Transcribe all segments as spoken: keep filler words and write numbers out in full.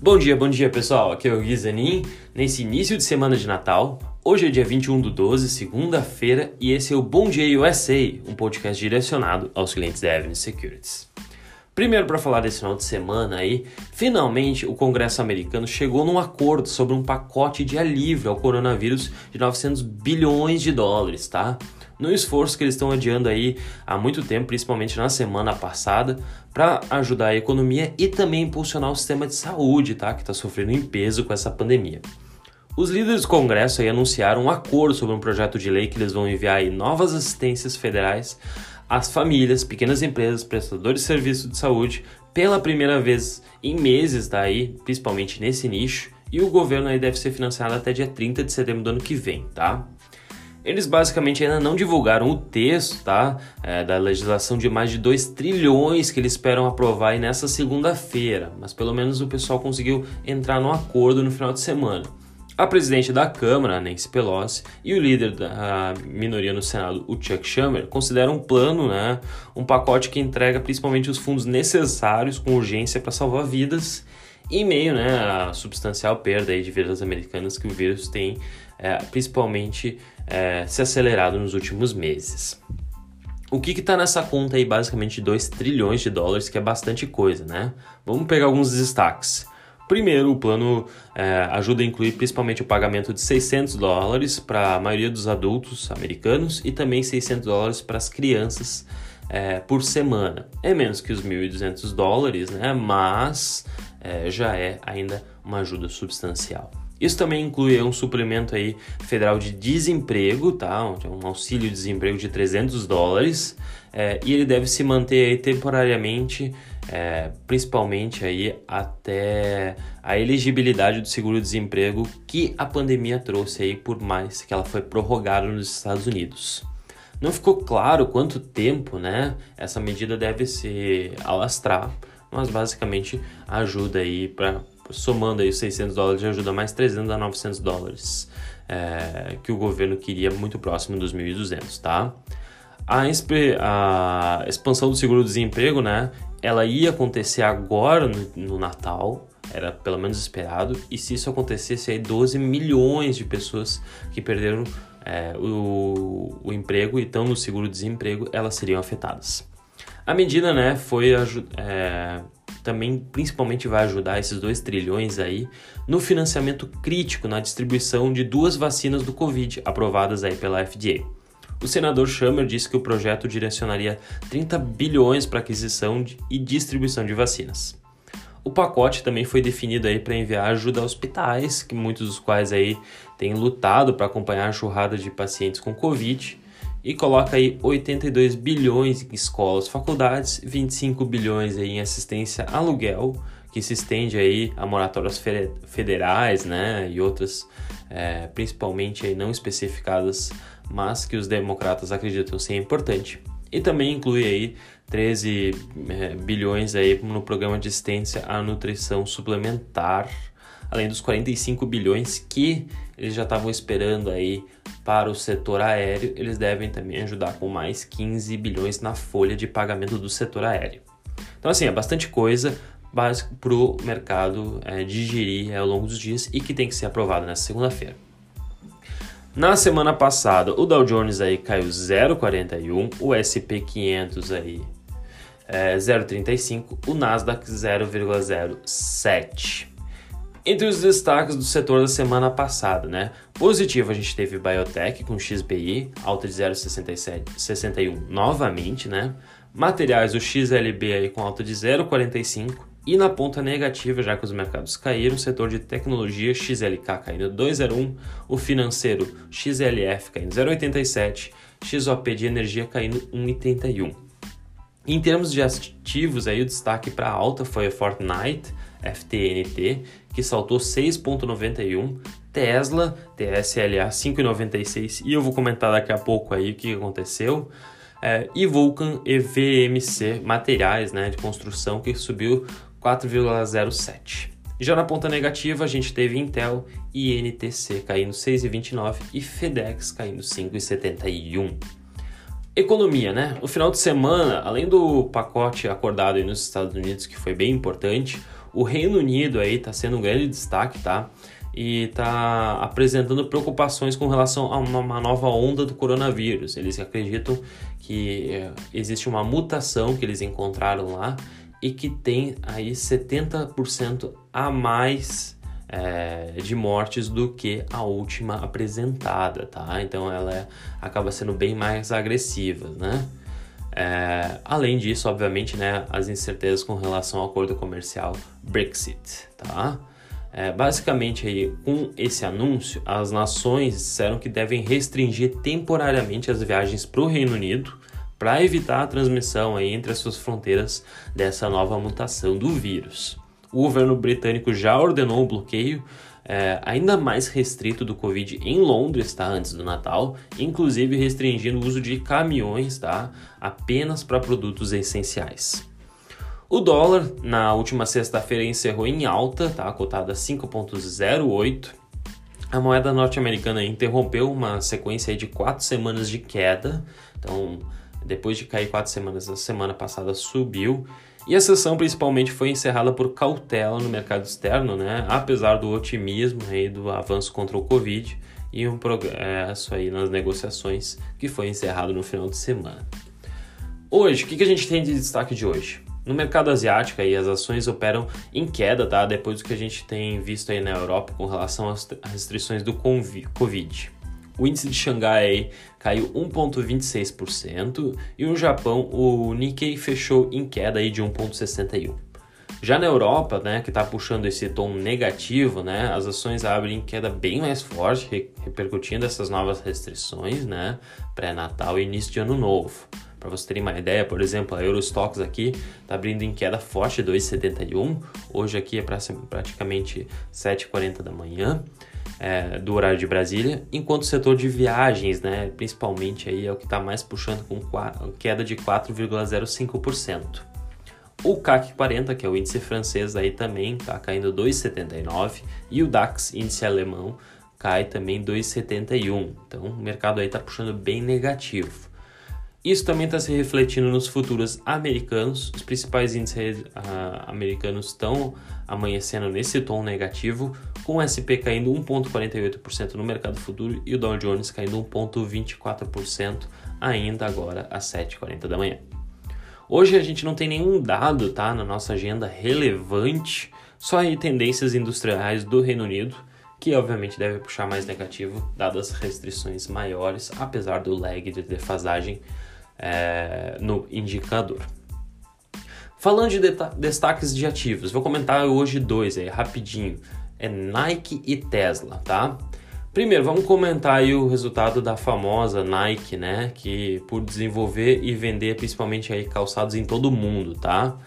Bom dia, bom dia pessoal, aqui é o Gui Zanin, nesse início de semana de Natal. Hoje é dia vinte e um do doze, segunda-feira, e esse é o Bom Dia U S A, um podcast direcionado aos clientes da Avenue Securities. Primeiro, para falar desse final de semana aí, finalmente o Congresso americano chegou num acordo sobre um pacote de alívio ao coronavírus de novecentos bilhões de dólares, tá? No esforço que eles estão adiando aí há muito tempo, principalmente na semana passada, para ajudar a economia e também impulsionar o sistema de saúde, tá? Que está sofrendo em peso com essa pandemia. Os líderes do Congresso aí anunciaram um acordo sobre um projeto de lei que eles vão enviar aí novas assistências federais às famílias, pequenas empresas, prestadores de serviços de saúde, pela primeira vez em meses, tá aí, principalmente nesse nicho, e o governo aí deve ser financiado até dia trinta de setembro do ano que vem, tá? Eles basicamente ainda não divulgaram o texto, tá? É, da legislação de mais de dois trilhões que eles esperam aprovar aí nessa segunda-feira, mas pelo menos o pessoal conseguiu entrar num acordo no final de semana. A presidente da Câmara, Nancy Pelosi, e o líder da minoria no Senado, o Chuck Schumer, consideram um plano, né, um pacote que entrega principalmente os fundos necessários com urgência para salvar vidas, em meio, né, à substancial perda aí de vidas americanas que o vírus tem, é, principalmente, é, se acelerado nos últimos meses. O que está nessa conta aí, basicamente, de dois trilhões de dólares, que é bastante coisa, né? Vamos pegar alguns destaques. Primeiro, o plano é, ajuda a incluir principalmente o pagamento de seiscentos dólares para a maioria dos adultos americanos e também seiscentos dólares para as crianças é, por semana. É menos que os mil e duzentos dólares, né? Mas é, já é ainda uma ajuda substancial. Isso também inclui um suplemento aí federal de desemprego, tá? Um auxílio de desemprego de trezentos dólares, é, e ele deve se manter aí temporariamente, é, principalmente aí até a elegibilidade do seguro-desemprego que a pandemia trouxe aí, por mais que ela foi prorrogada nos Estados Unidos. Não ficou claro quanto tempo, né, essa medida deve se alastrar, mas basicamente ajuda aí para, somando aí os seiscentos dólares, ajuda mais trezentos a novecentos dólares, é, que o governo queria muito próximo dos mil e duzentos, tá? A, a expansão do seguro-desemprego, né, ela ia acontecer agora no, no Natal, era pelo menos esperado, e se isso acontecesse, aí doze milhões de pessoas que perderam é, o, o emprego e estão no seguro-desemprego, elas seriam afetadas. A medida, né, foi é, também principalmente vai ajudar esses dois trilhões aí no financiamento crítico na distribuição de duas vacinas do Covid aprovadas aí pela F D A. O senador Schumer disse que o projeto direcionaria trinta bilhões para aquisição de, e distribuição de vacinas. O pacote também foi definido aí para enviar ajuda a hospitais, que muitos dos quais aí têm lutado para acompanhar a enxurrada de pacientes com Covid, e coloca aí oitenta e dois bilhões em escolas, faculdades, vinte e cinco bilhões aí em assistência a aluguel, que se estende aí a moratórias federais, né, e outras, é, principalmente aí não especificadas, mas que os democratas acreditam ser importante. E também inclui aí treze é, bilhões aí no programa de assistência à nutrição suplementar, além dos quarenta e cinco bilhões que eles já estavam esperando aí para o setor aéreo. Eles devem também ajudar com mais quinze bilhões na folha de pagamento do setor aéreo. Então, assim, é bastante coisa básica para o mercado é, digerir é, ao longo dos dias e que tem que ser aprovado nessa segunda-feira. Na semana passada, o Dow Jones aí caiu zero vírgula quarenta e um, o S and P quinhentos aí é, zero vírgula trinta e cinco, o Nasdaq zero vírgula zero sete. Entre os destaques do setor da semana passada, né? Positivo, a gente teve Biotech com X B I, alta de zero vírgula sessenta e um novamente, né? Materiais, o X L B aí com alta de zero vírgula quarenta e cinco. E na ponta negativa, já que os mercados caíram, o setor de tecnologia X L K caindo dois vírgula zero um, o financeiro X L F caindo zero vírgula oitenta e sete, X O P de energia caindo um vírgula oitenta e um. Em termos de ativos, aí, o destaque para alta foi a Fortnite, F T N T, que saltou seis vírgula noventa e um, Tesla, T S L A cinco vírgula noventa e seis, e eu vou comentar daqui a pouco aí o que aconteceu, é, e Vulcan e V M C Materiais, né, de construção, que subiu quatro vírgula zero sete. Já na ponta negativa, a gente teve Intel e N T C caindo seis vírgula vinte e nove e FedEx caindo cinco vírgula setenta e um. Economia, né? O final de semana, além do pacote acordado aí nos Estados Unidos, que foi bem importante, O Reino Unido aí está sendo um grande destaque, tá? E está apresentando preocupações com relação a uma nova onda do coronavírus. Eles acreditam que é, existe uma mutação que eles encontraram lá e que tem aí setenta por cento a mais é, de mortes do que a última apresentada, tá? Então ela é, acaba sendo bem mais agressiva, né? É, além disso, obviamente, né, as incertezas com relação ao acordo comercial Brexit, tá? É, basicamente, aí, com esse anúncio, as nações disseram que devem restringir temporariamente as viagens para o Reino Unido para evitar a transmissão aí entre as suas fronteiras dessa nova mutação do vírus. O governo britânico já ordenou o bloqueio é, ainda mais restrito do Covid em Londres, tá, antes do Natal, inclusive restringindo o uso de caminhões, tá, apenas para produtos essenciais. O dólar, na última sexta-feira, encerrou em alta, tá, cotada a cinco vírgula zero oito. A moeda norte-americana interrompeu uma sequência de quatro semanas de queda. Então, depois de cair quatro semanas, a semana passada subiu. E a sessão principalmente foi encerrada por cautela no mercado externo, né, apesar do otimismo aí do avanço contra o Covid e um progresso aí nas negociações que foi encerrado no final de semana. Hoje, o que a gente tem de destaque de hoje? No mercado asiático, aí, as ações operam em queda, tá? Depois do que a gente tem visto aí na Europa com relação às restrições do Covid. O índice de Xangai aí caiu um vírgula vinte e seis por cento e no Japão o Nikkei fechou em queda aí de um vírgula sessenta e um por cento. Já na Europa, né, que está puxando esse tom negativo, né, as ações abrem em queda bem mais forte, repercutindo essas novas restrições, né, pré-natal e início de ano novo. Para vocês terem uma ideia, por exemplo, a Eurostoxx aqui está abrindo em queda forte, dois vírgula setenta e um. Hoje aqui é praticamente sete e quarenta da manhã, é, do horário de Brasília, enquanto o setor de viagens, né, principalmente, aí é o que está mais puxando com queda de quatro vírgula zero cinco por cento. O C A C quarenta, que é o índice francês, aí também está caindo dois vírgula setenta e nove e o DAX, índice alemão, cai também dois vírgula setenta e um. Então o mercado aí está puxando bem negativo. Isso também está se refletindo nos futuros americanos. Os principais índices uh, americanos estão amanhecendo nesse tom negativo, com o S and P caindo um vírgula quarenta e oito por cento no mercado futuro e o Dow Jones caindo um vírgula vinte e quatro por cento ainda agora às sete e quarenta da manhã. Hoje a gente não tem nenhum dado, tá, na nossa agenda relevante, só aí tendências industriais do Reino Unido, que obviamente deve puxar mais negativo, dadas as restrições maiores, apesar do lag de defasagem é, no indicador. Falando de destaques de ativos, vou comentar hoje dois aí, rapidinho, é Nike e Tesla, tá? Primeiro, vamos comentar aí o resultado da famosa Nike, né, que por desenvolver e vender principalmente aí calçados em todo o mundo, tá?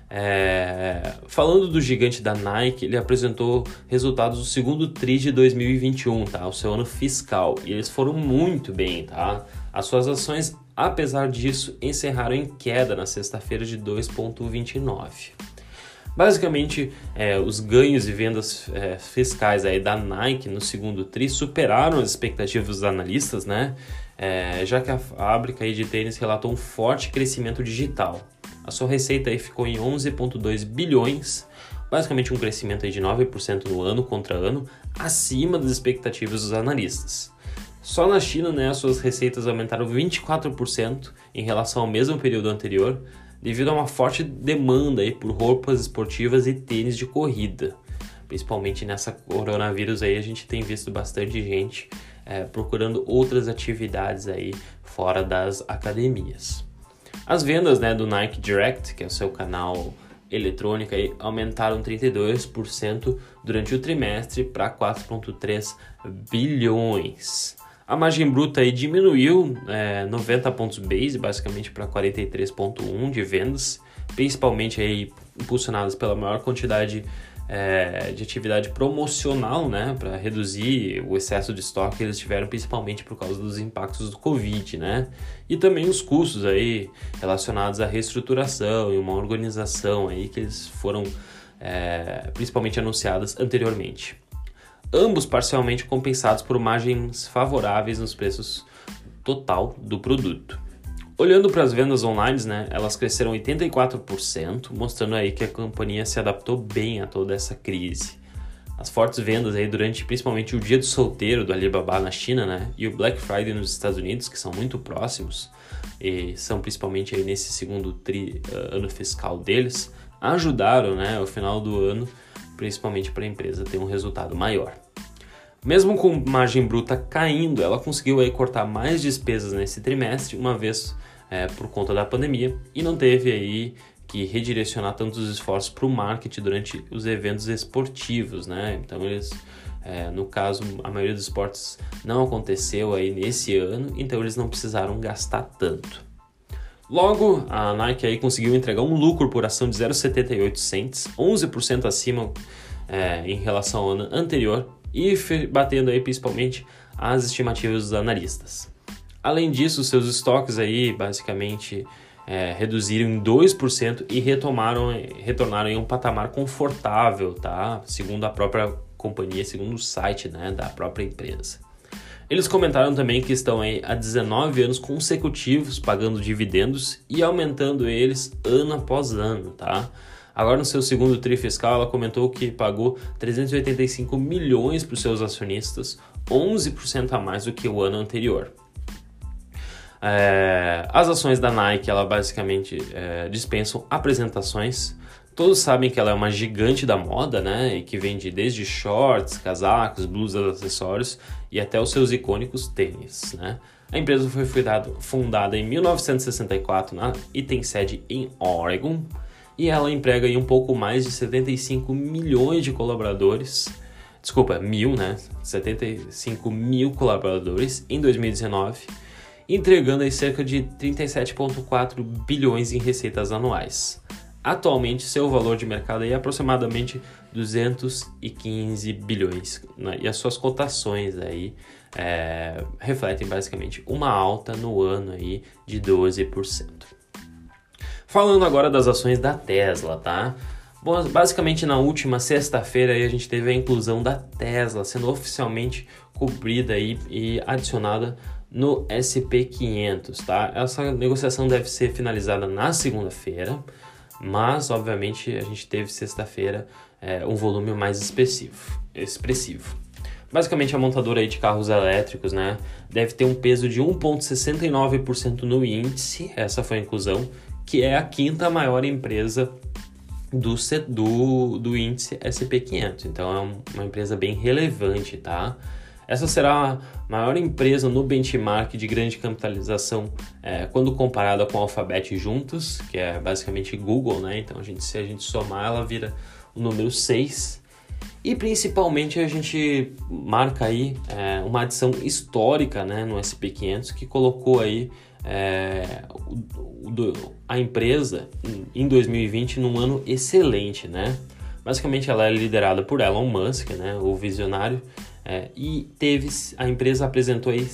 É, falando do gigante da Nike, ele apresentou resultados do segundo tri de dois mil e vinte e um, tá? O seu ano fiscal, e eles foram muito bem, tá? As suas ações, apesar disso, encerraram em queda na sexta-feira de dois vírgula vinte e nove. Basicamente, é, os ganhos e vendas é, fiscais aí da Nike no segundo tri superaram as expectativas dos analistas, né? É, já que a fábrica aí de tênis relatou um forte crescimento digital. A sua receita aí ficou em onze vírgula dois bilhões, basicamente um crescimento aí de nove por cento no ano contra ano, acima das expectativas dos analistas. Só na China, né, as suas receitas aumentaram vinte e quatro por cento em relação ao mesmo período anterior, devido a uma forte demanda aí por roupas esportivas e tênis de corrida. Principalmente nessa coronavírus aí, a gente tem visto bastante gente é, procurando outras atividades aí fora das academias. As vendas, né, do Nike Direct, que é o seu canal eletrônico, aí, aumentaram trinta e dois por cento durante o trimestre para quatro vírgula três bilhões. A margem bruta aí diminuiu é, noventa pontos base, basicamente para quarenta e três vírgula um de vendas, principalmente aí impulsionadas pela maior quantidade é, de atividade promocional, né, para reduzir o excesso de estoque que eles tiveram, principalmente por causa dos impactos do Covid, né, e também os custos aí relacionados à reestruturação e uma organização aí que eles foram é, principalmente anunciadas anteriormente. Ambos parcialmente compensados por margens favoráveis nos preços total do produto. Olhando para as vendas online, né, elas cresceram oitenta e quatro por cento, mostrando aí que a companhia se adaptou bem a toda essa crise. As fortes vendas aí durante principalmente o Dia do Solteiro do Alibaba na China, né, e o Black Friday nos Estados Unidos, que são muito próximos, e são principalmente aí nesse segundo tri, uh, ano fiscal deles, ajudaram, né, ao final do ano, principalmente para a empresa ter um resultado maior. Mesmo com margem bruta caindo, ela conseguiu aí cortar mais despesas nesse trimestre, uma vez é, por conta da pandemia, e não teve aí que redirecionar tantos esforços para o marketing durante os eventos esportivos, né? Então eles, é, no caso, a maioria dos esportes não aconteceu aí nesse ano, então eles não precisaram gastar tanto. Logo, a Nike aí conseguiu entregar um lucro por ação de zero vírgula setenta e oito cents, onze por cento acima é, em relação ao ano anterior, e batendo aí principalmente as estimativas dos analistas. Além disso, seus estoques aí basicamente é, reduziram em dois por cento e retomaram, retornaram em um patamar confortável, tá? Segundo a própria companhia, segundo o site, né, da própria empresa. Eles comentaram também que estão aí há dezenove anos consecutivos pagando dividendos e aumentando eles ano após ano, tá? Agora, no seu segundo tri fiscal, ela comentou que pagou trezentos e oitenta e cinco milhões para os seus acionistas, onze por cento a mais do que o ano anterior. É, as ações da Nike, ela basicamente é, dispensam apresentações. Todos sabem que ela é uma gigante da moda, né? E que vende desde shorts, casacos, blusas, acessórios e até os seus icônicos tênis, né? A empresa foi fundada em mil novecentos e sessenta e quatro na, e tem sede em Oregon. E ela emprega aí um pouco mais de setenta e cinco milhões de colaboradores, desculpa, mil, né? setenta e cinco mil colaboradores em dois mil e dezenove, entregando aí cerca de trinta e sete vírgula quatro bilhões em receitas anuais. Atualmente, seu valor de mercado é aproximadamente duzentos e quinze bilhões, né? E as suas cotações aí é, refletem basicamente uma alta no ano aí de doze por cento. Falando agora das ações da Tesla, tá? Bom, basicamente na última sexta-feira aí a gente teve a inclusão da Tesla sendo oficialmente cobrida aí e adicionada no S P quinhentos, tá? Essa negociação deve ser finalizada na segunda-feira, mas obviamente a gente teve sexta-feira é, um volume mais expressivo, expressivo. Basicamente a montadora aí de carros elétricos, né, deve ter um peso de um vírgula sessenta e nove por cento no índice, essa foi a inclusão, que é a quinta maior empresa do, do, do índice S P quinhentos. Então é uma empresa bem relevante, tá? Essa será a maior empresa no benchmark de grande capitalização é, quando comparada com a Alphabet juntos, que é basicamente Google, né? Então a gente, se a gente somar, ela vira o número seis. E principalmente a gente marca aí é, uma adição histórica, né, no S P quinhentos que colocou aí É, o, o, a empresa em dois mil e vinte num ano excelente, né? Basicamente ela é liderada por Elon Musk, né, o visionário, é, e teve a empresa apresentou aí,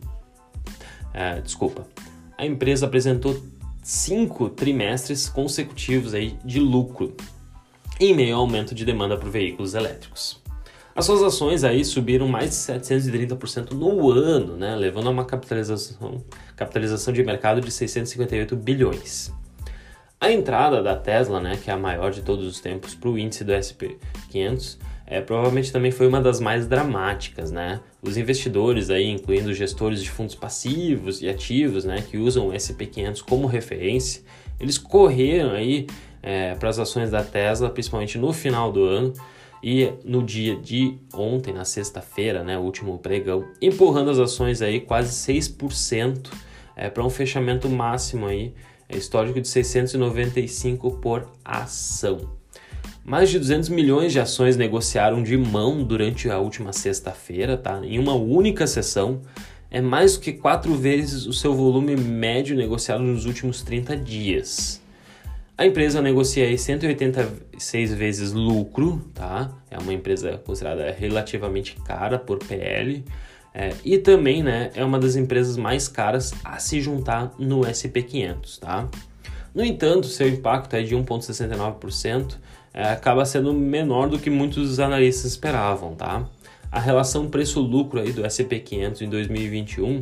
é, desculpa, a empresa apresentou cinco trimestres consecutivos aí de lucro em meio ao aumento de demanda por veículos elétricos. As suas ações aí subiram mais de setecentos e trinta por cento no ano, né, levando a uma capitalização, capitalização de mercado de seiscentos e cinquenta e oito bilhões. A entrada da Tesla, né, que é a maior de todos os tempos, para o índice do S P quinhentos, é, provavelmente também foi uma das mais dramáticas, né? Os investidores, aí, incluindo gestores de fundos passivos e ativos, né, que usam o S P quinhentos como referência, eles correram aí é, para as ações da Tesla, principalmente no final do ano, e no dia de ontem, na sexta-feira, né, o último pregão, empurrando as ações aí quase seis por cento é, para um fechamento máximo aí, é, histórico de seiscentos e noventa e cinco por ação. Mais de duzentos milhões de ações negociaram de mão durante a última sexta-feira, tá? Em uma única sessão, é mais do que quatro vezes o seu volume médio negociado nos últimos trinta dias. A empresa negocia aí cento e oitenta e seis vezes lucro, tá? É uma empresa considerada relativamente cara por P L, é, e também, né, é uma das empresas mais caras a se juntar no S P quinhentos, tá? No entanto, seu impacto é de um vírgula sessenta e nove por cento, é, acaba sendo menor do que muitos analistas esperavam, tá? A relação preço-lucro aí do S P quinhentos em dois mil e vinte e um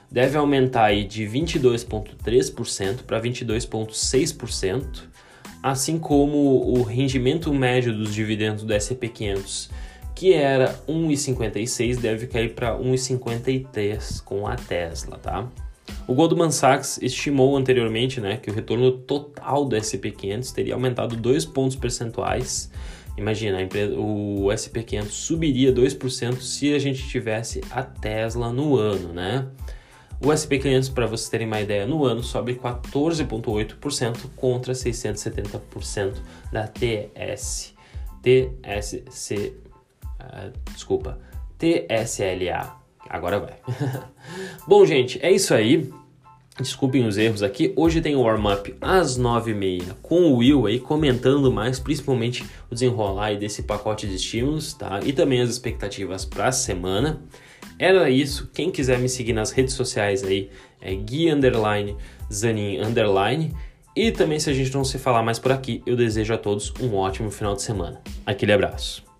deve aumentar aí de vinte e dois vírgula três por cento para vinte e dois vírgula seis por cento, assim como o rendimento médio dos dividendos do S e P quinhentos, que era um vírgula cinquenta e seis, deve cair para um vírgula cinquenta e três com a Tesla, tá? O Goldman Sachs estimou anteriormente, né, que o retorno total do S e P quinhentos teria aumentado dois pontos percentuais. Imagina, a empresa, o S e P quinhentos subiria dois por cento se a gente tivesse a Tesla no ano, né? O S e P quinhentos, para vocês terem uma ideia, no ano sobe quatorze vírgula oito por cento contra seiscentos e setenta por cento da T S, T S C, uh, desculpa, T S L A. Agora vai. Bom, gente, é isso aí. Desculpem os erros aqui. Hoje tem o warm-up às nove e meia com o Will aí comentando mais, principalmente o desenrolar aí desse pacote de estímulos, tá? E também as expectativas para a semana. Era isso. Quem quiser me seguir nas redes sociais aí é Gui underline, Zanin underline. E também, se a gente não se falar mais por aqui, eu desejo a todos um ótimo final de semana. Aquele abraço.